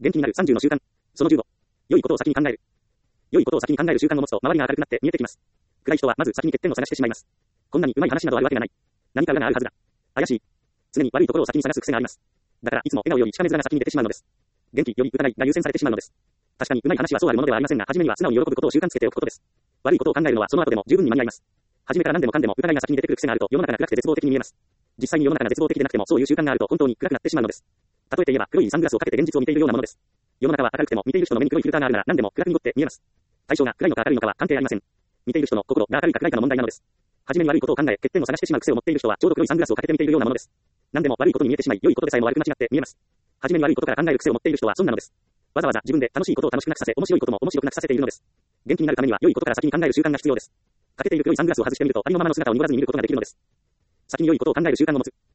元気になる30の習慣。その15。良いことを先に考える。良いことを先に考える習慣を持つと周りが明るくなって見えてきます。暗い人はまず先に欠点を探してしまいます。こんなに上手い話などあるわけがない。何か裏があるはずだ。怪しい。常に悪いところを先に探す癖があります。だからいつも笑顔よりしかめ面が先に出てしまうのです。元気より疑いが優先されてしまうのです。確かに上手い話はそうあるものではありませんが、初めには素直に喜ぶことを習慣つけておくことです。悪いことを考えるのはその後でも十分に間に合います。初めから何でもかんでも疑いが先に出てくる癖があると世の中が暗くて絶望的に見えます。実際に世の中が絶望的でなくてもそういう習慣があると本当に暗くなってしまうのです。例えて言えば黒いサングラスをかけて現実を見ているようなものです。世の中は明るくても見ている人の目に黒いフィルターがあるなら何でも暗く濁って見えます。対象が暗いのか明るいのかは関係ありません。見ている人の心が明るいか暗いかの問題なのです。初めに悪いことを考え欠点を探してしまう癖を持っている人はちょうど黒いサングラスをかけて見ているようなものです。何でも悪いことに見えてしまい良いことでさえも悪く間違って見えます。初めに悪いことから考える癖を持っている人は損なのです。わざわざ自分で楽しいことを楽しくなくさせ面白いことも面白くなくさせているのです。元気になるためには良いことから先に考える習慣が必要です。かけている黒いサングラスを外してみるとありのままの姿を濁らずに見ることができるのです。先に良いことを考える習慣を持つ。